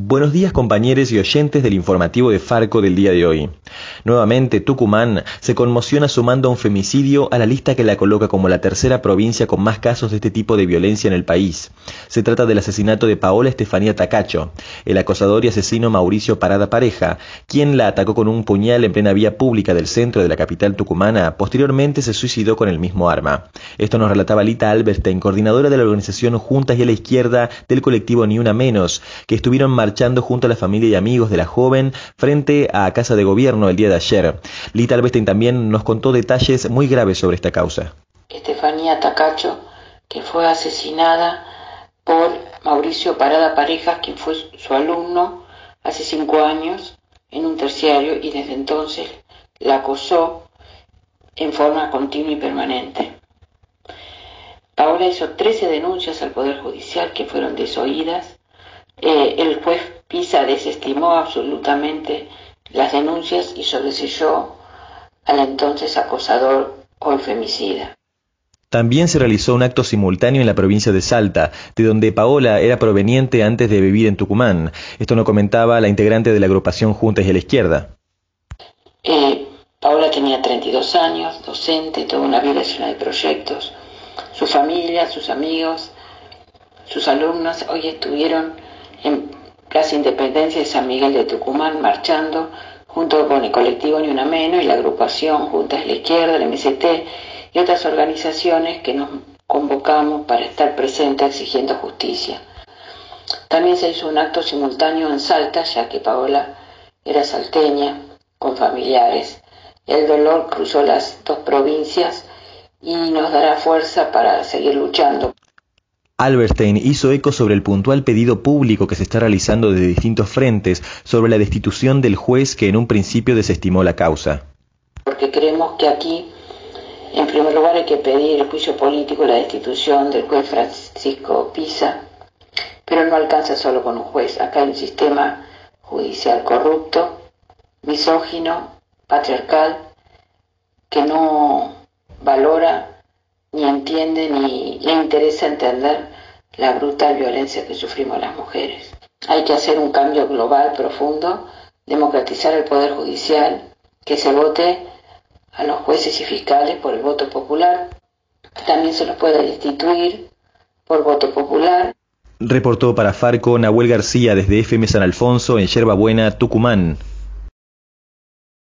Buenos días compañeros y oyentes del informativo de Farco del día de hoy. Nuevamente Tucumán se conmociona sumando un femicidio a la lista que la coloca como la tercera provincia con más casos de este tipo de violencia en el país. Se trata del asesinato de Paola Estefanía Tacacho, el acosador y asesino Mauricio Parada Pareja, quien la atacó con un puñal en plena vía pública del centro de la capital tucumana. Posteriormente se suicidó con el mismo arma. Esto nos relataba Lita Alberstein, coordinadora de la organización Juntas y a la Izquierda del colectivo Ni Una Menos, que estuvieron marchando junto a la familia y amigos de la joven frente a Casa de Gobierno el día de ayer. Lita Alberstein también nos contó detalles muy graves sobre esta causa. Estefanía Tacacho, que fue asesinada por Mauricio Parada Parejas, quien fue su alumno hace 5 años en un terciario y desde entonces la acosó en forma continua y permanente. Paola hizo 13 denuncias al Poder Judicial que fueron desoídas. El juez Pisa desestimó absolutamente las denuncias y sobreseyó al entonces acosador o femicida. También se realizó un acto simultáneo en la provincia de Salta, de donde Paola era proveniente antes de vivir en Tucumán. Esto nos comentaba la integrante de la agrupación Juntas y a la Izquierda. Paola tenía 32 años, docente, toda una vida llena de proyectos. Su familia, sus amigos, sus alumnos hoy estuvieron en Plaza Independencia de San Miguel de Tucumán marchando junto con el colectivo Ni Una Menos y la agrupación Juntas de la Izquierda, el MST y otras organizaciones que nos convocamos para estar presentes exigiendo justicia. También se hizo un acto simultáneo en Salta, ya que Paola era salteña, con familiares. El dolor cruzó las dos provincias y nos dará fuerza para seguir luchando. Alberstein hizo eco sobre el puntual pedido público que se está realizando desde distintos frentes sobre la destitución del juez que en un principio desestimó la causa. Porque creemos que aquí, en primer lugar, hay que pedir el juicio político y la destitución del juez Francisco Pisa, pero no alcanza solo con un juez. Acá hay un sistema judicial corrupto, misógino, patriarcal, que no valora ni entiende ni le interesa entender la brutal violencia que sufrimos las mujeres. Hay que hacer un cambio global profundo, democratizar el Poder Judicial, que se vote a los jueces y fiscales por el voto popular. También se los puede destituir por voto popular. Reportó para Farco Nahuel García desde FM San Alfonso en Yerba Buena, Tucumán.